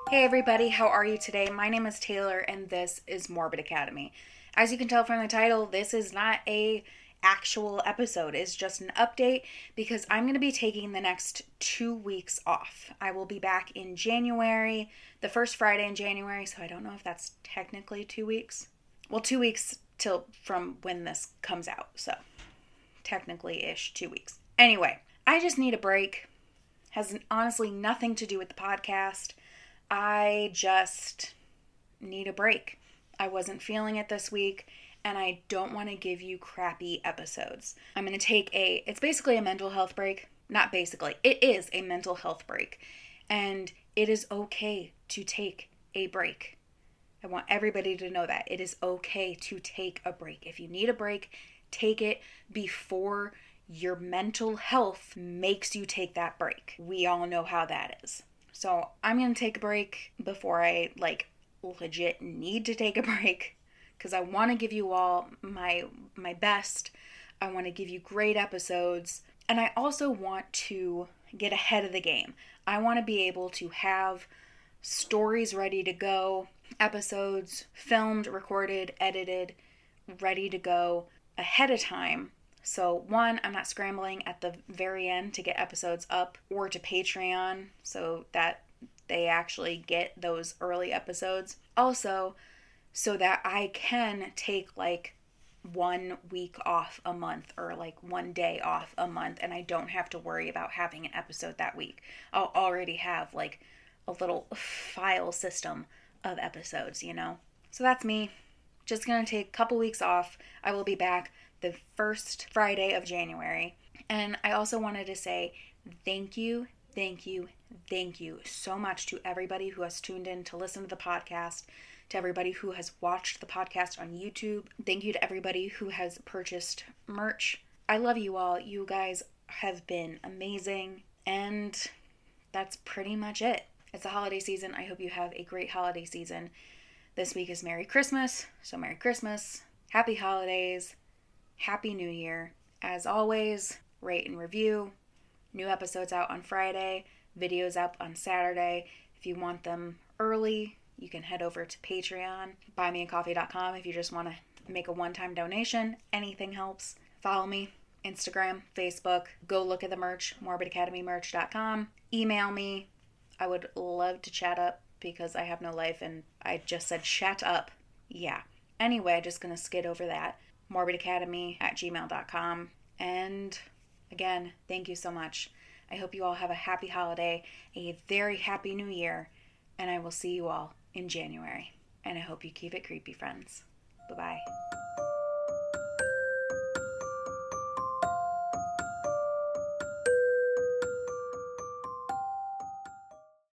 Hey everybody, how are you today? My name is Taylor and this is Morbid Academy. As you can tell from the title, this is not a actual episode. It's just an update because I'm going to be taking the next 2 weeks off. I will be back in January, the first Friday in January, so I don't know if that's technically 2 weeks. Well, 2 weeks till from when this comes out, so technically-ish 2 weeks. Anyway, I just need a break. Has honestly nothing to do with the podcast. I just need a break. I wasn't feeling it this week, and I don't want to give you crappy episodes. I'm going to take it's basically a mental health break. Not basically, it is a mental health break. And it is okay to take a break. I want everybody to know that. It is okay to take a break. If you need a break, take it before your mental health makes you take that break. We all know how that is. So I'm going to take a break before I legit need to take a break because I want to give you all my best. I want to give you great episodes, and I also want to get ahead of the game. I want to be able to have stories ready to go, episodes filmed, recorded, edited, ready to go ahead of time. So one, I'm not scrambling at the very end to get episodes up or to Patreon so that they actually get those early episodes. Also, so that I can take 1 week off a month or 1 day off a month and I don't have to worry about having an episode that week. I'll already have a little file system of episodes, So that's me. Just gonna take a couple weeks off. I will be back the first Friday of January. And I also wanted to say thank you so much to everybody who has tuned in to listen to the podcast, to everybody who has watched the podcast on YouTube. Thank you to everybody who has purchased merch. I love you all. You guys have been amazing. And that's pretty much it. It's a holiday season. I hope you have a great holiday season. This week is Merry Christmas. So Merry Christmas. Happy holidays. Happy New Year. As always, rate and review. New episodes out on Friday. Videos up on Saturday. If you want them early, you can head over to Patreon. Buymeacoffee.com if you just want to make a one-time donation. Anything helps. Follow me. Instagram, Facebook. Go look at the merch. MorbidAcademyMerch.com. Email me. I would love to chat up because I have no life and I just said chat up. Yeah. Anyway, just going to skid over that. morbidacademy@gmail.com. And again, thank you so much. I hope you all have a happy holiday, a very happy new year, and I will see you all in January. And I hope you keep it creepy, friends. Bye-bye.